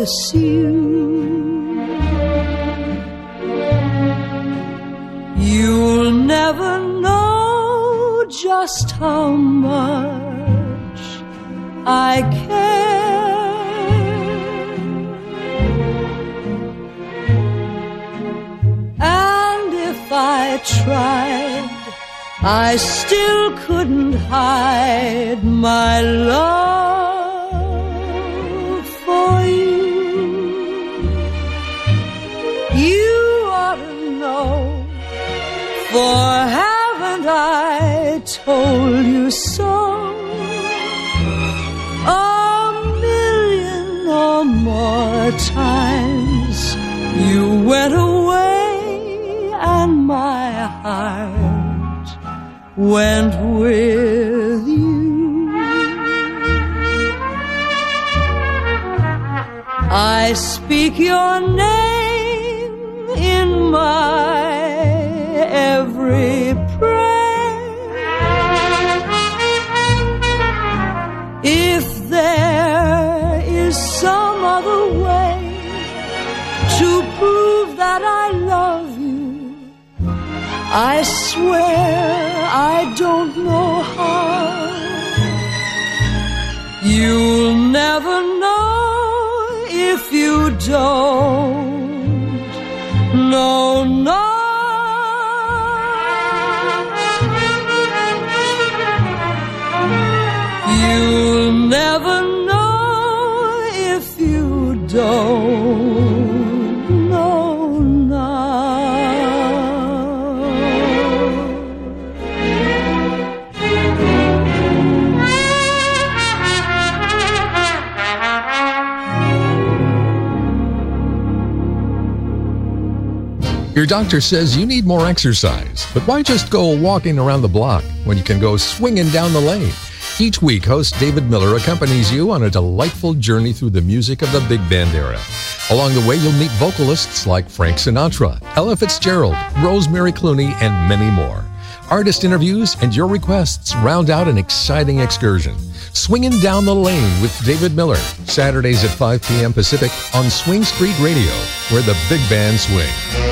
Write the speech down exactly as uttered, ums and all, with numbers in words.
miss you. You'll never know just how much I care. And if I tried, I still couldn't hide my love for you. You ought to know, for haven't I told you so? A million or more times you went away and my heart went with you. I speak your name in my every prayer. If there is some other way to prove that I love you, I swear I don't know how. You'll never know if you don't. No, no. You'll never know if you don't know now. Your doctor says you need more exercise, but why just go walking around the block when you can go swinging down the lane? Each week, host David Miller accompanies you on a delightful journey through the music of the big band era. Along the way, you'll meet vocalists like Frank Sinatra, Ella Fitzgerald, Rosemary Clooney, and many more. Artist interviews and your requests round out an exciting excursion. Swinging Down the Lane with David Miller, Saturdays at five p.m. Pacific on Swing Street Radio, where the big band swing.